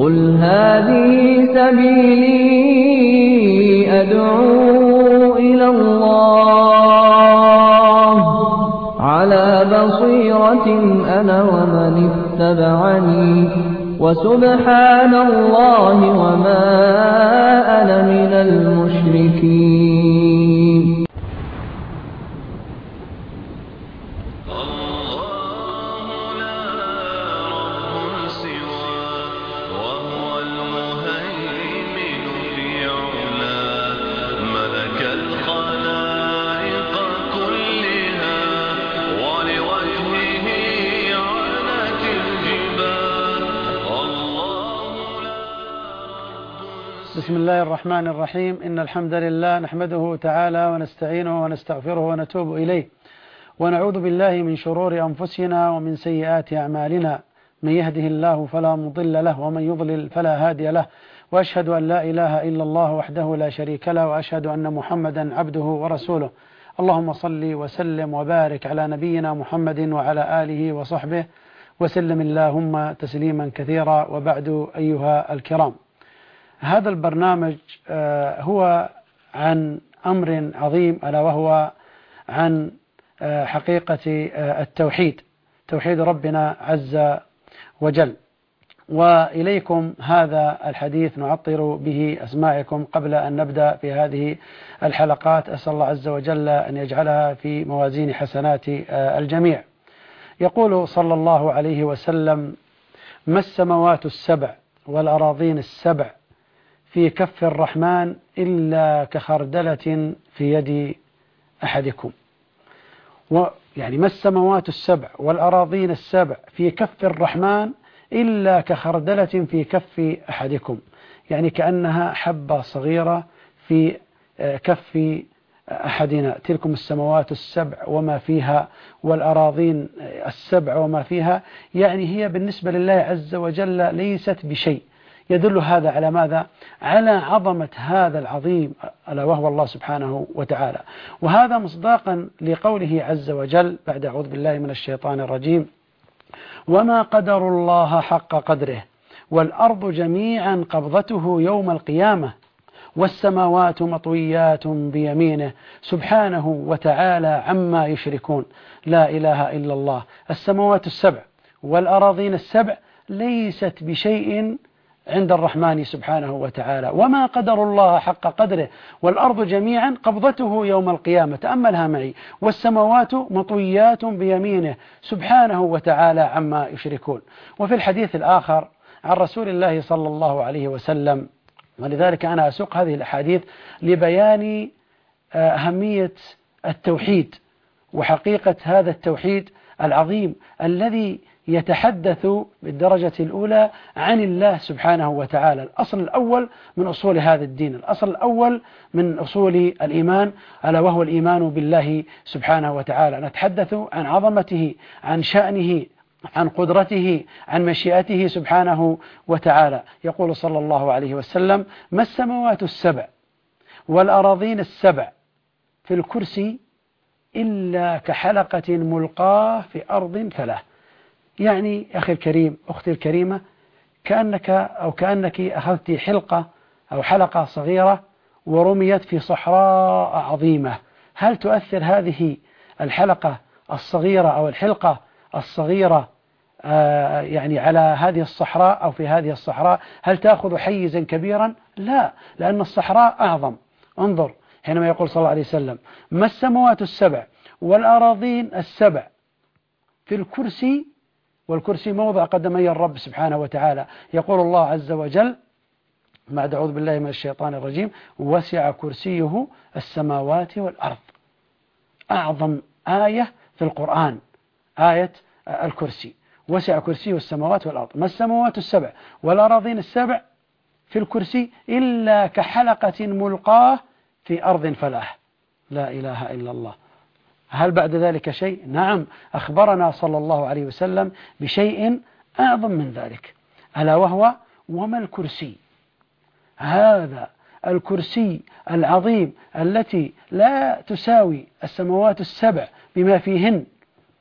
قل هذه سبيلي أدعو إلى الله على بصيرة أنا ومن اتبعني وسبحان الله وما أنا من المشركين. بسم الله الرحمن الرحيم. إن الحمد لله نحمده تعالى ونستعينه ونستغفره ونتوب إليه، ونعوذ بالله من شرور أنفسنا ومن سيئات أعمالنا. من يهده الله فلا مضل له ومن يضلل فلا هادي له، وأشهد أن لا إله إلا الله وحده لا شريك له، وأشهد أن محمدا عبده ورسوله. اللهم صل وسلم وبارك على نبينا محمد وعلى آله وصحبه وسلم اللهم تسليما كثيرا. وبعد أيها الكرام، هذا البرنامج هو عن أمر عظيم، ألا وهو عن حقيقة التوحيد، توحيد ربنا عز وجل. وإليكم هذا الحديث نعطر به أسماعكم قبل أن نبدأ في هذه الحلقات. أسأل الله عز وجل أن يجعلها في موازين حسنات الجميع. يقول صلى الله عليه وسلم: ما السماوات السبع والأراضين السبع في كف الرحمن إلا كخردلة في يد أحدكم. يعني ما السماوات السبع والأراضين السبع في كف الرحمن إلا كخردلة في كف أحدكم، يعني كأنها حبة صغيرة في كف أحدنا. تلكم السماوات السبع وما فيها والأراضين السبع وما فيها، يعني هي بالنسبة لله عز وجل ليست بشيء. يدل هذا على ماذا؟ على عظمة هذا العظيم ألا وهو الله سبحانه وتعالى. وهذا مصداقا لقوله عز وجل بعد أعوذ بالله من الشيطان الرجيم: وما قدر الله حق قدره والأرض جميعا قبضته يوم القيامة والسماوات مطويات بيمينه سبحانه وتعالى عما يشركون. لا إله إلا الله. السماوات السبع والأراضين السبع ليست بشيء عند الرحمن سبحانه وتعالى. وما قدر الله حق قدره والأرض جميعا قبضته يوم القيامة، تأملها معي، والسماوات مطويات بيمينه سبحانه وتعالى عما يشركون. وفي الحديث الآخر عن رسول الله صلى الله عليه وسلم، ولذلك أنا أسوق هذه الأحاديث لبيان أهمية التوحيد وحقيقة هذا التوحيد العظيم الذي يتحدث بالدرجة الأولى عن الله سبحانه وتعالى. الأصل الأول من أصول هذا الدين، الأصل الأول من أصول الإيمان، ألا وهو الإيمان بالله سبحانه وتعالى. نتحدث عن عظمته، عن شأنه، عن قدرته، عن مشيئته سبحانه وتعالى. يقول صلى الله عليه وسلم: ما السماوات السبع والأراضين السبع في الكرسي إلا كحلقة ملقاة في أرض ثلاث. يعني أخي الكريم، أختي الكريمة، كأنك أخذت حلقة أو حلقة صغيرة ورميت في صحراء عظيمة. هل تؤثر هذه الحلقة الصغيرة أو الحلقة الصغيرة يعني على هذه الصحراء أو في هذه الصحراء؟ هل تأخذ حيزا كبيرا؟ لا، لأن الصحراء أعظم. انظر حينما يقول صلى الله عليه وسلم: ما السماوات السبع والأراضين السبع في الكرسي، والكرسي موضع قدمي الرب سبحانه وتعالى. يقول الله عز وجل بعد أعوذ بالله من الشيطان الرجيم: وسع كرسيه السماوات والأرض. أعظم آية في القرآن آية الكرسي، وسع كرسيه السماوات والأرض. ما السماوات السبع والأراضين السبع في الكرسي إلا كحلقة ملقاة في أرض فلاح. لا إله إلا الله. هل بعد ذلك شيء؟ نعم، أخبرنا صلى الله عليه وسلم بشيء أعظم من ذلك، ألا وهو: وما الكرسي. هذا الكرسي العظيم التي لا تساوي السماوات السبع بما فيهن،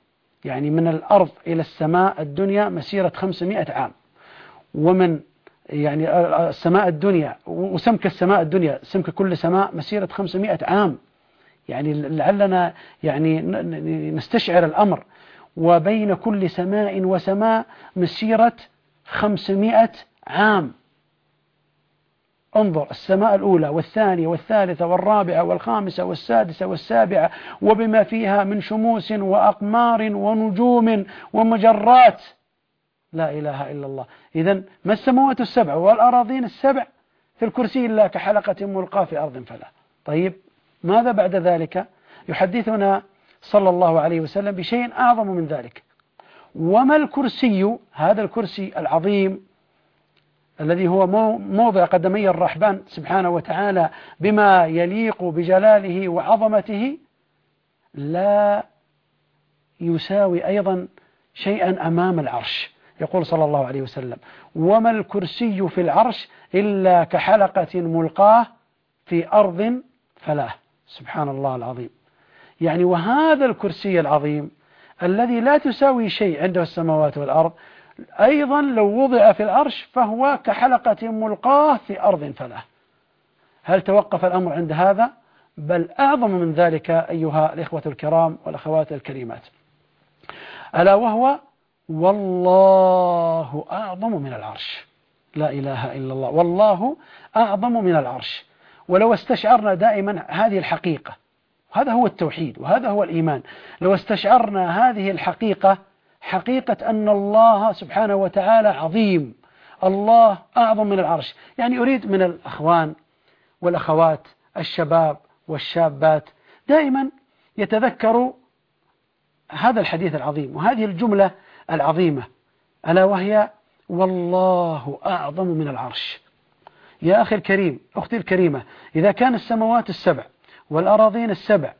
يعني من الأرض إلى السماء الدنيا مسيرة 500 عام، ومن يعني السماء الدنيا وسمك السماء الدنيا، سمك كل سماء مسيرة 500 عام، يعني لعلنا يعني نستشعر الأمر. وبين كل سماء وسماء مسيرة 500 عام. انظر، السماء الأولى والثانية والثالثة والرابعة والخامسة والسادسة والسابعة وبما فيها من شموس وأقمار ونجوم ومجرات، لا إله إلا الله. إذن ما السماوات السبع والأراضين السبع في الكرسي إلا كحلقة ملقاة في أرض فلا. طيب، ماذا بعد ذلك؟ يحدثنا صلى الله عليه وسلم بشيء أعظم من ذلك. وما الكرسي؟ هذا الكرسي العظيم الذي هو موضع قدمي الرحمن سبحانه وتعالى بما يليق بجلاله وعظمته، لا يساوي أيضا شيئا أمام العرش. يقول صلى الله عليه وسلم: وما الكرسي في العرش إلا كحلقة ملقاة في أرض فلاه. سبحان الله العظيم. يعني وهذا الكرسي العظيم الذي لا تساوي شيء عنده السماوات والأرض، أيضا لو وضع في العرش فهو كحلقة ملقاة في أرض فلاه. هل توقف الأمر عند هذا؟ بل أعظم من ذلك أيها الإخوة الكرام والأخوات الكريمات، ألا وهو: والله أعظم من العرش. لا إله إلا الله، والله أعظم من العرش. ولو استشعرنا دائما هذه الحقيقة، هذا هو التوحيد وهذا هو الإيمان، لو استشعرنا هذه الحقيقة، حقيقة أن الله سبحانه وتعالى عظيم، الله أعظم من العرش. يعني أريد من الأخوان والأخوات الشباب والشابات دائما يتذكروا هذا الحديث العظيم وهذه الجملة العظيمة، ألا وهي: والله أعظم من العرش. يا أخي الكريم، أختي الكريمة، إذا كان السماوات السبع والأراضين السبع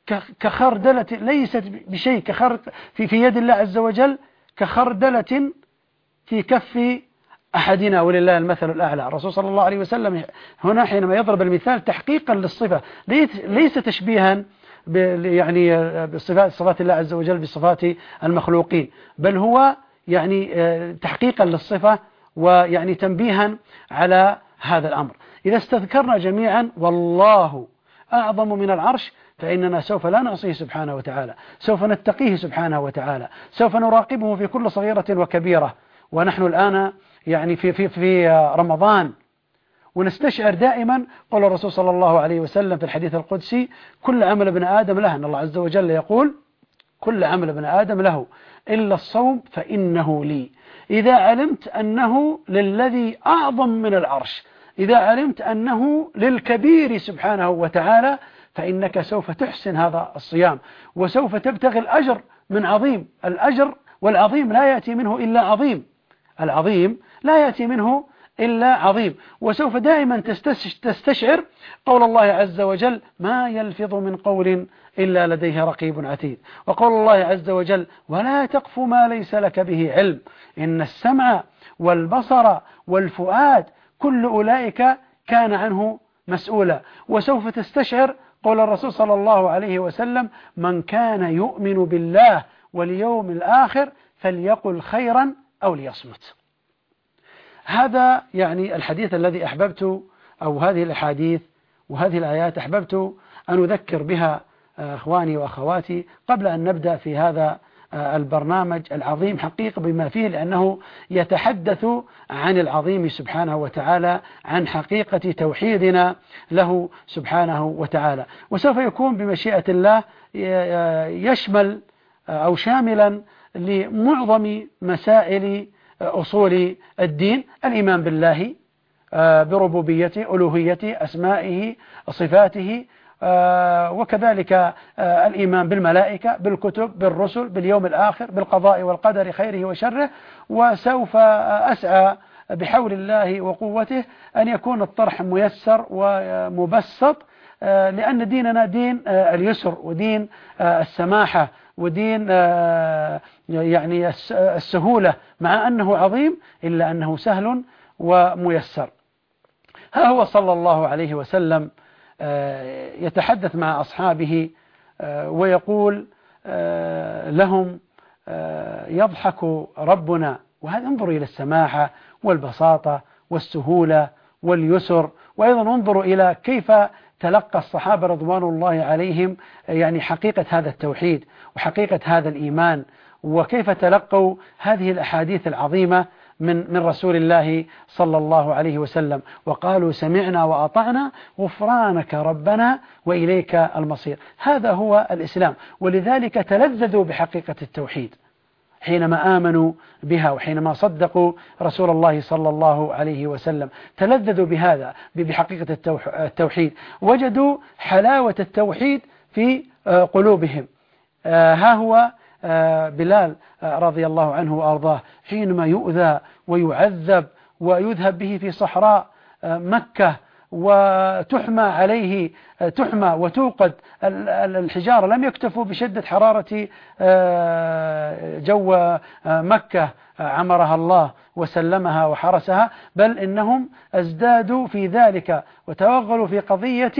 كخردلة ليست بشيء، في يد الله عز وجل كخردلة في كف أحدنا ولله المثل الأعلى. الرسول صلى الله عليه وسلم هنا حينما يضرب المثال تحقيقا للصفة، ليس تشبيها يعني بصفات الله عز وجل بصفات المخلوقين، بل هو يعني تحقيقا للصفة ويعني تنبيها على هذا الأمر. إذا استذكرنا جميعا والله أعظم من العرش، فإننا سوف لا نعصيه سبحانه وتعالى، سوف نتقيه سبحانه وتعالى، سوف نراقبه في كل صغيرة وكبيرة. ونحن الآن يعني في رمضان، ونستشعر دائما قول الرسول صلى الله عليه وسلم في الحديث القدسي: كل عمل ابن آدم له. أن الله عز وجل يقول: كل عمل ابن آدم له إلا الصوم فإنه لي. إذا علمت أنه للذي أعظم من العرش، إذا علمت أنه للكبير سبحانه وتعالى، فإنك سوف تحسن هذا الصيام وسوف تبتغي الأجر من عظيم. الأجر والعظيم لا يأتي منه إلا عظيم، العظيم لا يأتي منه إلا عظيم. وسوف دائما تستشعر قول الله عز وجل: ما يلفظ من قول إلا لديه رقيب عتيد. وقول الله عز وجل: ولا تقف ما ليس لك به علم إن السمع والبصر والفؤاد كل أولئك كان عنه مسؤولا. وسوف تستشعر قول الرسول صلى الله عليه وسلم: من كان يؤمن بالله واليوم الآخر فليقل خيرا أو ليصمت. هذا يعني الحديث الذي أحببت، أو هذه الأحاديث وهذه الآيات أحببت أن أذكر بها أخواني وأخواتي قبل أن نبدأ في هذا البرنامج العظيم حقيقة بما فيه، لأنه يتحدث عن العظيم سبحانه وتعالى، عن حقيقة توحيدنا له سبحانه وتعالى. وسوف يكون بمشيئة الله يشمل أو شاملا لمعظم مسائل أصول الدين: الإيمان بالله بربوبيته، ألوهيته، أسمائه، صفاته، وكذلك الإيمان بالملائكة، بالكتب، بالرسل، باليوم الآخر، بالقضاء والقدر خيره وشره. وسوف أسعى بحول الله وقوته أن يكون الطرح ميسر ومبسط، لأن ديننا دين اليسر ودين السماحة ودين يعني السهولة، مع أنه عظيم إلا أنه سهل وميسر. ها هو صلى الله عليه وسلم يتحدث مع أصحابه ويقول لهم: يضحك ربنا. وهذا انظروا إلى السماحة والبساطة والسهولة واليسر. وأيضا انظروا إلى كيف تلقى الصحابة رضوان الله عليهم يعني حقيقة هذا التوحيد وحقيقة هذا الإيمان، وكيف تلقوا هذه الأحاديث العظيمة من رسول الله صلى الله عليه وسلم، وقالوا سمعنا وأطعنا غفرانك ربنا وإليك المصير. هذا هو الإسلام. ولذلك تلذذوا بحقيقة التوحيد حينما آمنوا بها، وحينما صدقوا رسول الله صلى الله عليه وسلم تلذذوا بهذا، بحقيقة التوحيد، وجدوا حلاوة التوحيد في قلوبهم. ها هو بلال رضي الله عنه وأرضاه حينما يؤذى ويعذب ويذهب به في صحراء مكة وتحمى عليه تحمى وتوقد الحجارة، لم يكتفوا بشدة حرارة جو مكة عمرها الله وسلمها وحرسها، بل إنهم ازدادوا في ذلك وتوغلوا في قضية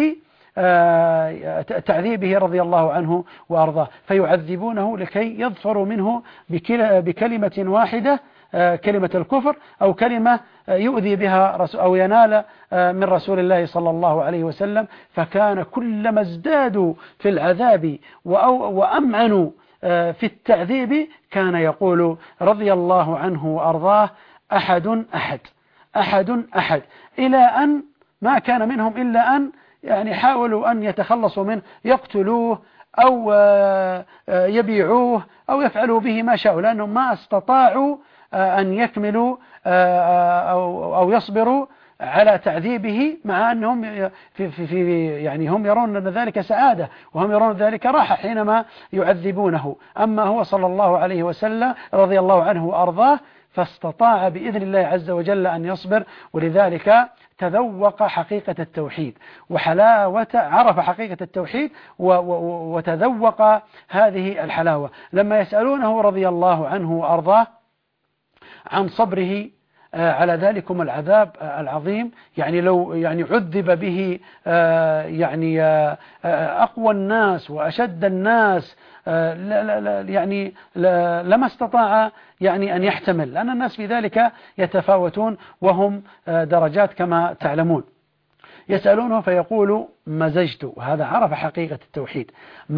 تعذيبه رضي الله عنه وأرضاه، فيعذبونه لكي يظفروا منه بكلمة واحدة، كلمة الكفر، أو كلمة يؤذي بها أو ينال من رسول الله صلى الله عليه وسلم. فكان كلما ازدادوا في العذاب وأمعنوا في التعذيب كان يقول رضي الله عنه وأرضاه أحد أحد أحد أحد، إلى أن ما كان منهم إلا أن يعني حاولوا أن يتخلصوا منه، يقتلوه أو يبيعوه أو يفعلوا به ما شاءوا، لأنهم ما استطاعوا أن يكملوا أو يصبروا على تعذيبه، مع أنهم يعني هم يرون أن ذلك سعادة وهم يرون ذلك راحة حينما يعذبونه. أما هو صلى الله عليه وسلم رضي الله عنه وأرضاه فاستطاع بإذن الله عز وجل أن يصبر، ولذلك تذوق حقيقة التوحيد وحلاوة، عرف حقيقة التوحيد وتذوق هذه الحلاوة. لما يسألونه رضي الله عنه وأرضاه عن صبره على ذلكم العذاب العظيم، يعني لو يعني عذب به يعني أقوى الناس وأشد الناس يعني لما استطاع يعني أن يحتمل، لأن الناس في ذلك يتفاوتون وهم درجات كما تعلمون. يسألونه فيقول مزجت، وهذا عرف حقيقة التوحيد،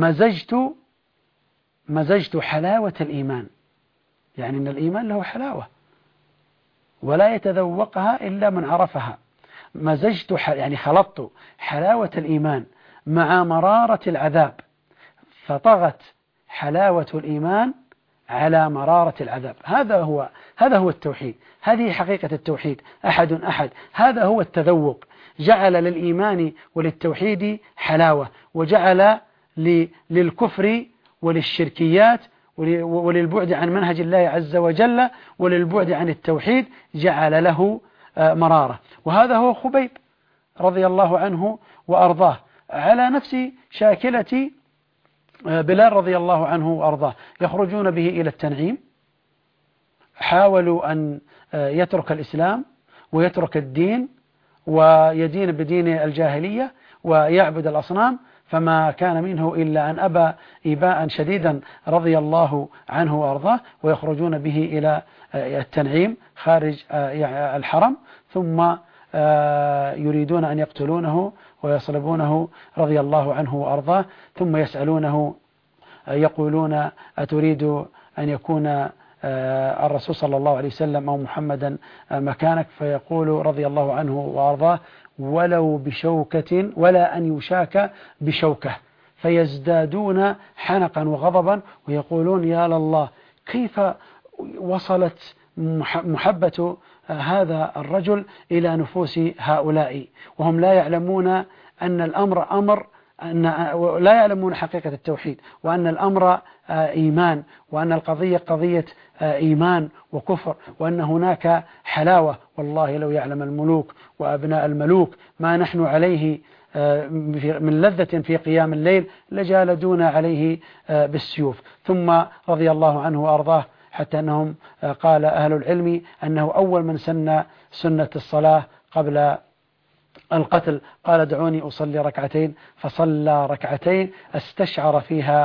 مزجت حلاوة الإيمان، يعني أن الإيمان له حلاوة ولا يتذوقها إلا من عرفها. مزجت يعني خلطت حلاوة الإيمان مع مرارة العذاب، فطغت حلاوة الإيمان على مرارة العذاب. هذا هو التوحيد، هذه حقيقة التوحيد، أحد أحد، هذا هو التذوق. جعل للإيمان وللتوحيد حلاوة، وجعل للكفر وللشركيات وللبعد عن منهج الله عز وجل وللبعد عن التوحيد جعل له مرارة. وهذا هو خبيب رضي الله عنه وأرضاه على نفس شاكلة بلال رضي الله عنه وأرضاه. يخرجون به إلى التنعيم، حاولوا أن يترك الإسلام ويترك الدين ويدين بدين الجاهلية ويعبد الأصنام، فما كان منه إلا أن أبى إباء شديدا رضي الله عنه وأرضاه. ويخرجون به إلى التنعيم خارج الحرم، ثم يريدون أن يقتلونه ويصلبونه رضي الله عنه وأرضاه، ثم يسألونه يقولون أتريد أن يكون الرسول صلى الله عليه وسلم أو محمدا مكانك؟ فيقول رضي الله عنه وأرضاه ولو بشوكة ولا أن يشاك بشوكة، فيزدادون حنقا وغضبا ويقولون يا لله كيف وصلت محبة هذا الرجل إلى نفوس هؤلاء وهم لا يعلمون أن الأمر أمر، لا يعلمون حقيقة التوحيد، وأن الأمر إيمان، وأن القضية قضية إيمان وكفر، وأن هناك حلاوة. والله لو يعلم الملوك وأبناء الملوك ما نحن عليه من لذة في قيام الليل لجالدون عليه بالسيوف. ثم رضي الله عنه وأرضاه حتى أنهم قال أهل العلم أنه أول من سن سنة الصلاة قبل القتل، قال دعوني أصلي ركعتين، فصلى ركعتين استشعر فيها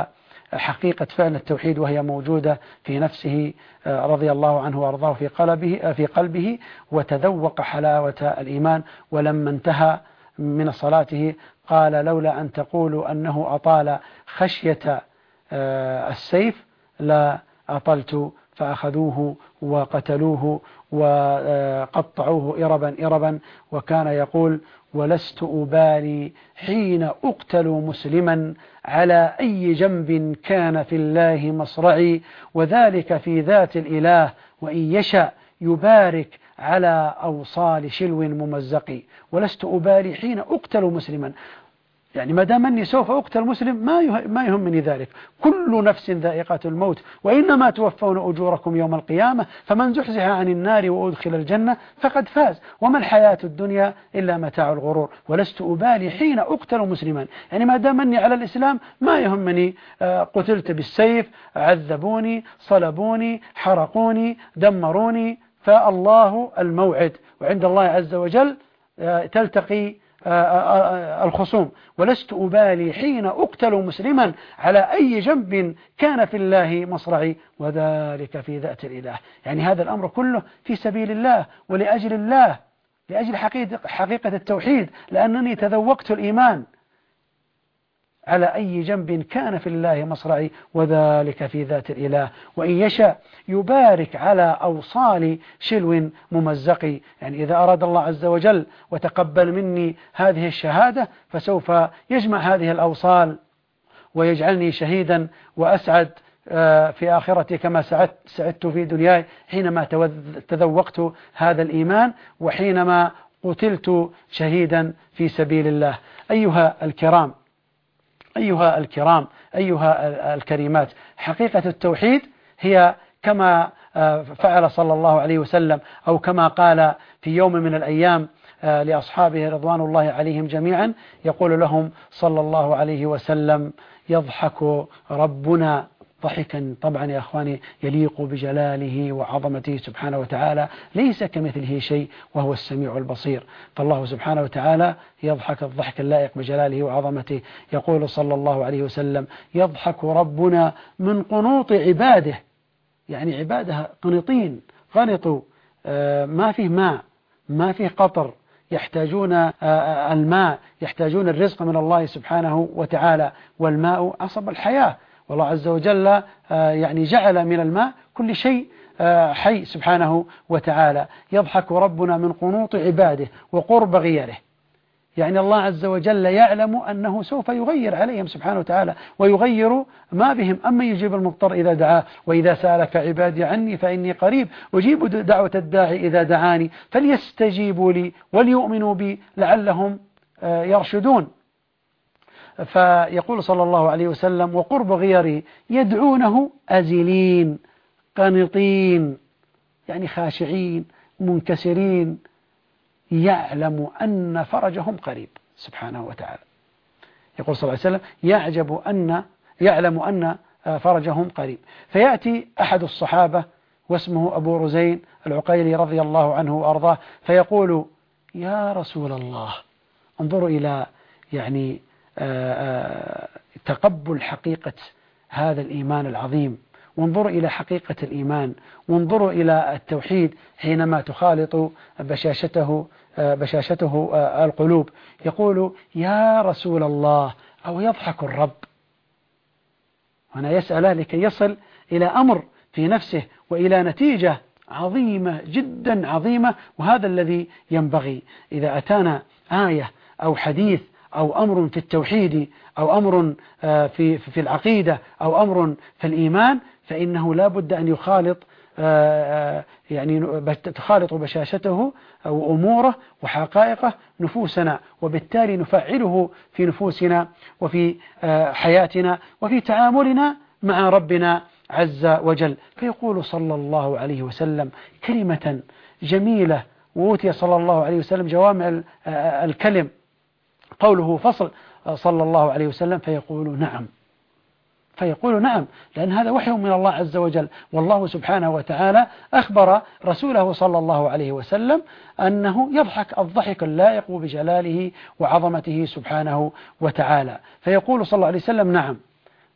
حقيقة فعل التوحيد وهي موجودة في نفسه رضي الله عنه وأرضاه في قلبه وتذوق حلاوة الإيمان. ولما انتهى من صلاته قال لولا أن تقولوا أنه أطال خشية السيف لا أطلت، فأخذوه وقتلوه وقطعوه إربا. وكان يقول ولست أبالي حين أقتل مسلما على أي جنب كان في الله مصرعي، وذلك في ذات الإله وإن يشأ يبارك على أوصال شلو ممزق. ولست أبالي حين أقتل مسلما، يعني ما دام أني سوف أقتل مسلم ما يهمني ذلك. كل نفس ذائقة الموت وإنما توفون أجوركم يوم القيامة فمن زحزح عن النار وأدخل الجنة فقد فاز وما الحياة الدنيا إلا متاع الغرور. ولست أبالي حين أقتل مسلما، يعني ما دام أني على الإسلام ما يهمني قتلت بالسيف، عذبوني، صلبوني، حرقوني، دمروني، فالله الموعد وعند الله عز وجل تلتقي الخصوم. ولست أبالي حين أقتل مسلما على أي جنب كان في الله مصرعي، وذلك في ذات الإله. يعني هذا الأمر كله في سبيل الله ولأجل الله، لأجل حقيقة التوحيد، لأنني تذوقت الإيمان. على أي جنب كان في الله مصرعي وذلك في ذات الإله وإن يشاء يبارك على أوصال شلو ممزق. يعني إذا أراد الله عز وجل وتقبل مني هذه الشهادة فسوف يجمع هذه الأوصال ويجعلني شهيدا وأسعد في آخرتي كما سعدت في دنياي حينما تذوقت هذا الإيمان وحينما قتلت شهيدا في سبيل الله. أيها الكرام، أيها الكريمات، حقيقة التوحيد هي كما فعل صلى الله عليه وسلم أو كما قال في يوم من الأيام لأصحابه رضوان الله عليهم جميعا، يقول لهم صلى الله عليه وسلم يضحك ربنا ضحكا طبعا يا أخواني يليق بجلاله وعظمته سبحانه وتعالى، ليس كمثله شيء وهو السميع البصير. فالله سبحانه وتعالى يضحك الضحك اللائق بجلاله وعظمته. يقول صلى الله عليه وسلم يضحك ربنا من قنوط عباده، يعني عباده قنطين، قنطوا ما فيه ماء، ما فيه قطر، يحتاجون الماء، يحتاجون الرزق من الله سبحانه وتعالى، والماء عصب الحياة، والله عز وجل يعني جعل من الماء كل شيء حي سبحانه وتعالى. يضحك ربنا من قنوط عباده وقرب غيره، يعني الله عز وجل يعلم أنه سوف يغير عليهم سبحانه وتعالى ويغير ما بهم. أما يجيب المضطر إذا دعاه وإذا سألك عبادي عني فإني قريب أجيب دعوة الداعي إذا دعاني فليستجيبوا لي وليؤمنوا بي لعلهم يرشدون. فيقول صلى الله عليه وسلم وقرب غيره يدعونه أزلين قانطين، يعني خاشعين منكسرين، يعلم أن فرجهم قريب سبحانه وتعالى. يقول صلى الله عليه وسلم يعلم أن فرجهم قريب. فيأتي أحد الصحابة واسمه أبو رزين العقيلي رضي الله عنه وأرضاه فيقول يا رسول الله، انظروا إلى يعني تقبل حقيقة هذا الإيمان العظيم، وانظروا إلى حقيقة الإيمان، وانظروا إلى التوحيد حينما تخالط بشاشته القلوب. يقول يا رسول الله، أو يضحك الرب، هنا يسأله لكي يصل إلى أمر في نفسه وإلى نتيجة عظيمة جدا عظيمة. وهذا الذي ينبغي إذا أتانا آية أو حديث أو أمر في التوحيد أو أمر في العقيدة أو أمر في الإيمان، فإنه لا بد أن يخالط يعني تخالط بشاشته أو أموره وحقائقه نفوسنا، وبالتالي نفعله في نفوسنا وفي حياتنا وفي تعاملنا مع ربنا عز وجل. فيقول صلى الله عليه وسلم كلمة جميلة، وأوتي صلى الله عليه وسلم جوامع الكلم، قوله فصل صلى الله عليه وسلم فيقول نعم، لأن هذا وحي من الله عز وجل. والله سبحانه وتعالى أخبر رسوله صلى الله عليه وسلم أنه يضحك الضحك اللائق بجلاله وعظمته سبحانه وتعالى. فيقول صلى الله عليه وسلم نعم.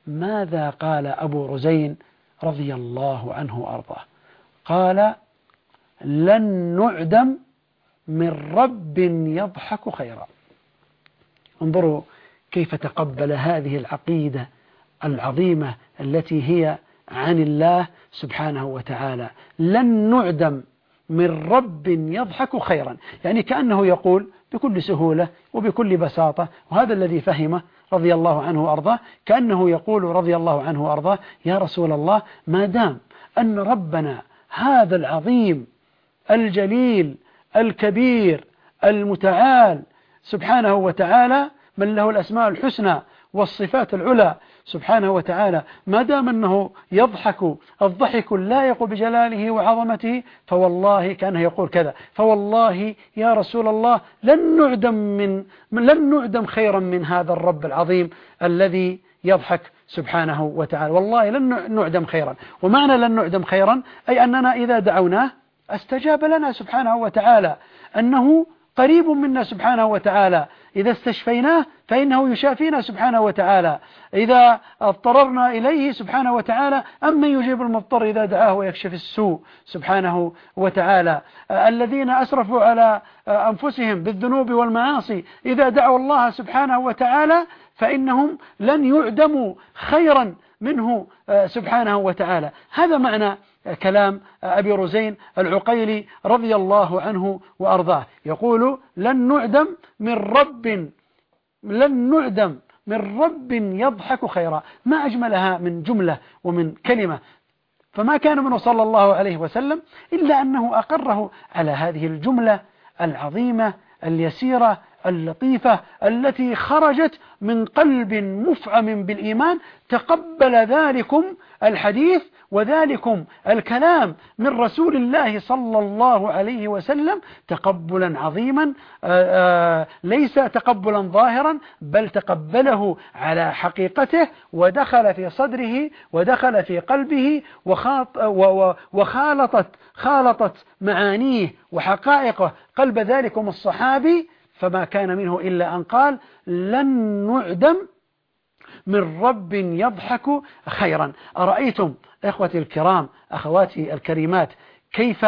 ماذا قال أبو رزين رضي الله عنه وأرضاه؟ قال: لن نعدم من رب يضحك خيرا. انظروا كيف تقبل هذه العقيدة العظيمة التي هي عن الله سبحانه وتعالى. لن نعدم من رب يضحك خيرا، يعني كأنه يقول بكل سهولة وبكل بساطة، وهذا الذي فهمه رضي الله عنه وأرضاه، كأنه يقول رضي الله عنه وأرضاه: يا رسول الله، ما دام أن ربنا هذا العظيم الجليل الكبير المتعال سبحانه وتعالى، من له الأسماء الحسنى والصفات العلى سبحانه وتعالى، ما دام أنه يضحك الضحك اللائق بجلاله وعظمته، فوالله كأنه يقول كذا: فوالله يا رسول الله لن نعدم خيرا من هذا الرب العظيم الذي يضحك سبحانه وتعالى، والله لن نعدم خيرا. ومعنى لن نعدم خيرا أي أننا إذا دعوناه استجاب لنا سبحانه وتعالى، أنه قريب منا سبحانه وتعالى، إذا استشفيناه فإنه يشافينا سبحانه وتعالى، إذا اضطررنا إليه سبحانه وتعالى أمن يجيب المضطر إذا دعاه ويكشف السوء سبحانه وتعالى. الذين أسرفوا على أنفسهم بالذنوب والمعاصي إذا دعوا الله سبحانه وتعالى فإنهم لن يعدموا خيرا منه سبحانه وتعالى. هذا معنى كلام أبي رزين العقيلي رضي الله عنه وأرضاه، يقول: لن نعدم من رب يضحك خيرا. ما أجملها من جملة ومن كلمة. فما كان منه صلى الله عليه وسلم إلا أنه أقره على هذه الجملة العظيمة اليسيرة اللطيفة التي خرجت من قلب مفعم بالإيمان، تقبل ذلكم الحديث وذلكم الكلام من رسول الله صلى الله عليه وسلم تقبلا عظيما، ليس تقبلا ظاهرا، بل تقبله على حقيقته، ودخل في صدره ودخل في قلبه، خالطت معانيه وحقائقه قلب ذلكم الصحابي، فما كان منه إلا أن قال: لن نعدم من رب يضحك خيرا. أرأيتم إخوتي الكرام أخواتي الكريمات كيف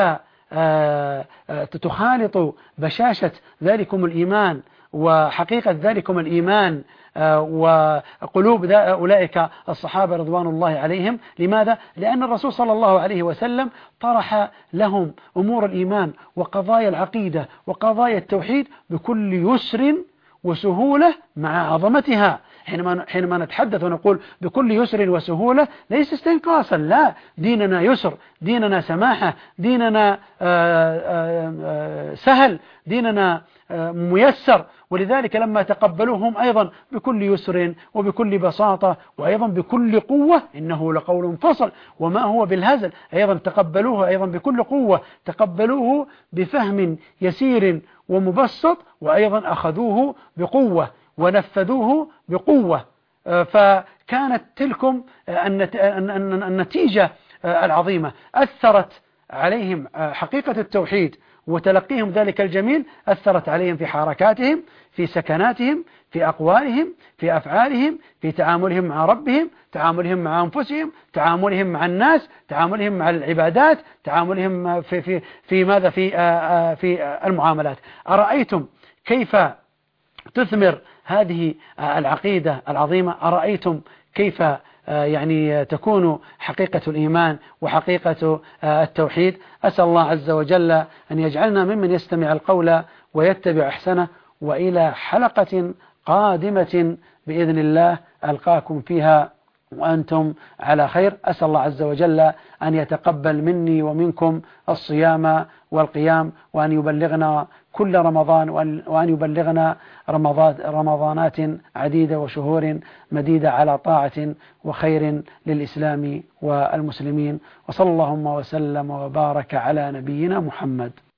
تخالط بشاشة ذلكم الإيمان وحقيقة ذلكم الإيمان وقلوب أولئك الصحابة رضوان الله عليهم؟ لماذا؟ لأن الرسول صلى الله عليه وسلم طرح لهم أمور الإيمان وقضايا العقيدة وقضايا التوحيد بكل يسر وسهولة مع عظمتها. حينما نتحدث ونقول بكل يسر وسهولة ليس استنقاصا، لا، ديننا يسر، ديننا سماحة، ديننا سهل، ديننا ميسر. ولذلك لما تقبلوهم أيضا بكل يسر وبكل بساطة وأيضا بكل قوة، إنه لقول فصل وما هو بالهزل، أيضا تقبلوه أيضا بكل قوة، تقبلوه بفهم يسير ومبسط، وأيضا أخذوه بقوة ونفذوه بقوة. فكانت تلكم النتيجة العظيمة، أثرت عليهم حقيقة التوحيد وتلقيهم ذلك الجميل، أثرت عليهم في حركاتهم، في سكناتهم، في أقوالهم، في أفعالهم، في تعاملهم مع ربهم، تعاملهم مع أنفسهم، تعاملهم مع الناس، تعاملهم مع العبادات، تعاملهم في ماذا في المعاملات. أرأيتم كيف تثمر هذه العقيدة العظيمة؟ أرأيتم كيف يعني تكون حقيقة الإيمان وحقيقة التوحيد؟ أسأل الله عز وجل أن يجعلنا ممن يستمع القول ويتبع أحسنه. وإلى حلقة قادمة بإذن الله ألقاكم فيها وأنتم على خير. أسأل الله عز وجل أن يتقبل مني ومنكم الصيام والقيام، وأن يبلغنا كل رمضان، وأن يبلغنا رمضانات عديدة وشهور مديدة على طاعة وخير للإسلام والمسلمين. وصلى اللهم وسلم وبارك على نبينا محمد.